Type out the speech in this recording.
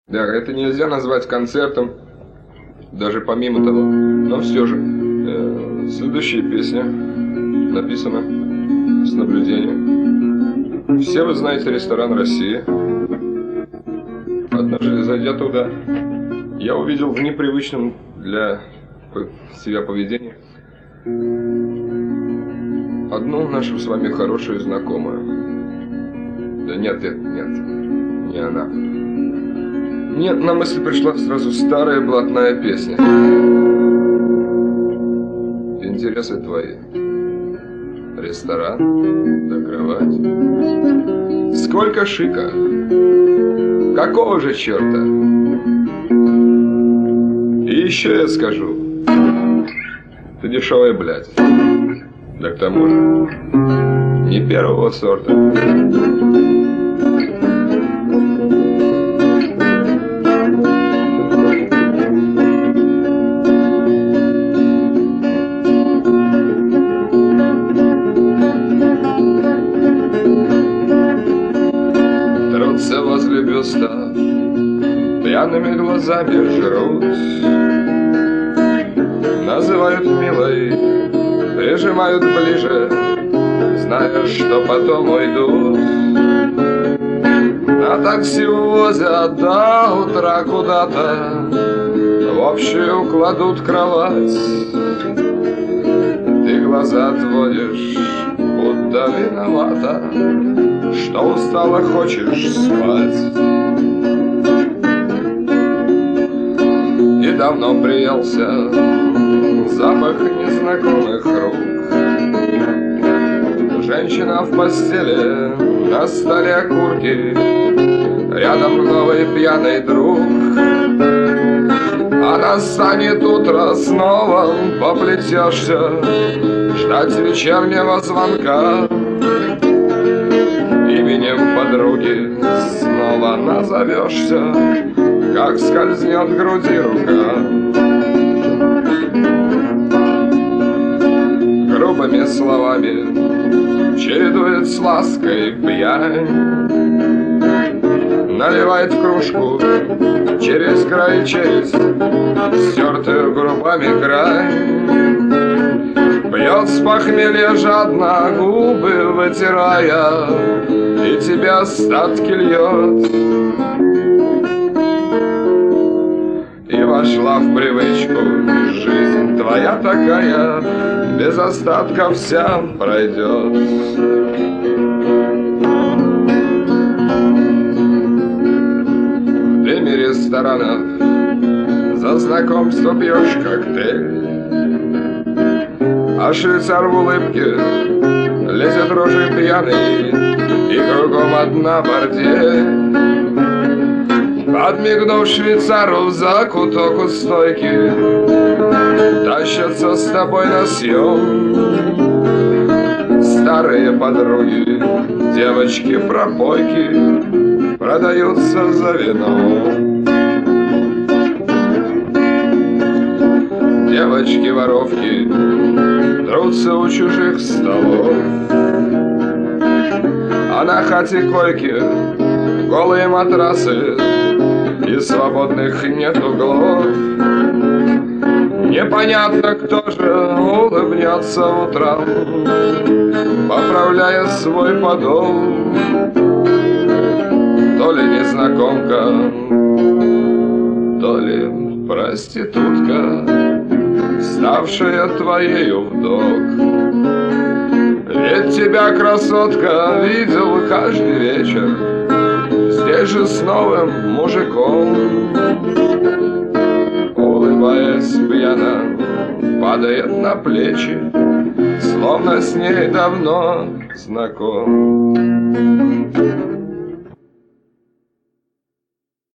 Да, это нельзя назвать концертом, даже помимо того. Но все же, следующая песня написана с наблюдением. Все вы знаете ресторан «Россия». Однажды, зайдя туда, я увидел в непривычном для себя поведении одну нашу с вами хорошую знакомую. Да нет, не она. Мне на мысль пришла сразу старая блатная песня. Интересы твои. Ресторан, да кровать. Сколько шика. Какого же черта? И еще я скажу. Ты дешевая блядь. Да к тому же не первого сорта. Трутся возле бюста, пьяными глазами жрут, называют милой, прижимают ближе, зная, что потом уйдут. На такси увозят до утра куда-то, в общую кладут кровать. Ты глаза отводишь, будто виновата, что устала, хочешь спать. И давно приелся запах незнакомых рук. Женщина в постели, на столе окурки, рядом новый пьяный друг. А настанет утро, снова поплетешься ждать вечернего звонка. Именем подруги снова назовешься, как скользнет к груди рука. Грубыми словами чередует с лаской пьянь, наливает в кружку через край, через стертую губами край. Пьет с похмелья жадно, губы вытирая, и тебя остатки льет. И вошла в привычку жизнь твоя такая, без остатка вся пройдет. В дыме ресторанов за знакомство пьешь коктейль, а швейцар в улыбке лезет рожей пьяный, и кругом одна бордель. Подмигнув швейцару в закуток у стойки, тащатся с тобой на съем старые подруги, девочки-пропойки продаются за вино. Девочки-воровки трутся у чужих столов, а на хате койки голые матрасы, и свободных нет углов. Непонятно, кто же улыбнется утром, поправляя свой подол. То ли незнакомка, то ли проститутка, ставшая твоею вдруг. Ведь тебя, красотка, видел каждый вечер здесь же с новым мужиком. Улыбаясь пьяно, падает на плечи, словно с ней давно знаком.